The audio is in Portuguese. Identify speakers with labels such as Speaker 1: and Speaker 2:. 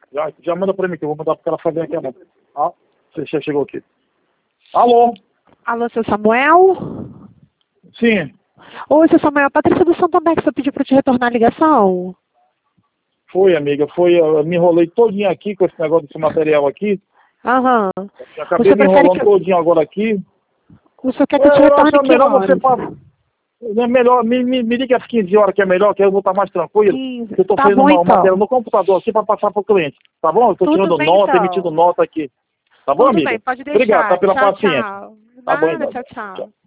Speaker 1: Já manda pra mim, que eu vou mandar pra ela fazer aqui a mão. Ah, você já chegou aqui. Alô?
Speaker 2: Alô, seu Samuel?
Speaker 1: Sim,
Speaker 2: Oi, seu Samuel. Patrícia do Santander, que você pediu pra eu te retornar a ligação.
Speaker 1: foi, amiga. Foi, eu me enrolei todinho aqui com esse negócio desse material aqui.
Speaker 2: Aham.
Speaker 1: Eu
Speaker 2: O
Speaker 1: acabei
Speaker 2: senhor
Speaker 1: me
Speaker 2: prefere
Speaker 1: enrolando
Speaker 2: que
Speaker 1: todinho agora aqui.
Speaker 2: o senhor quer que eu te
Speaker 1: Eu acho
Speaker 2: retorne que
Speaker 1: melhor você...
Speaker 2: horas?
Speaker 1: É melhor, me ligue às 15 horas que é melhor, que eu vou estar mais tranquilo.
Speaker 2: 15.
Speaker 1: Eu estou
Speaker 2: Tá
Speaker 1: fazendo
Speaker 2: bom,
Speaker 1: uma matéria
Speaker 2: então.
Speaker 1: no computador aqui para passar para o cliente. Tá bom? Eu estou
Speaker 2: Tudo
Speaker 1: tirando
Speaker 2: bem,
Speaker 1: nota, emitindo
Speaker 2: então.
Speaker 1: nota aqui. Tá bom,
Speaker 2: Tudo bem,
Speaker 1: amiga?
Speaker 2: pode
Speaker 1: Obrigado, tá,
Speaker 2: deixar.
Speaker 1: pela
Speaker 2: Tchau,
Speaker 1: paciência.
Speaker 2: tchau.
Speaker 1: Tá bom,
Speaker 2: Nada,
Speaker 1: então.
Speaker 2: tchau, tchau.
Speaker 1: Tchau.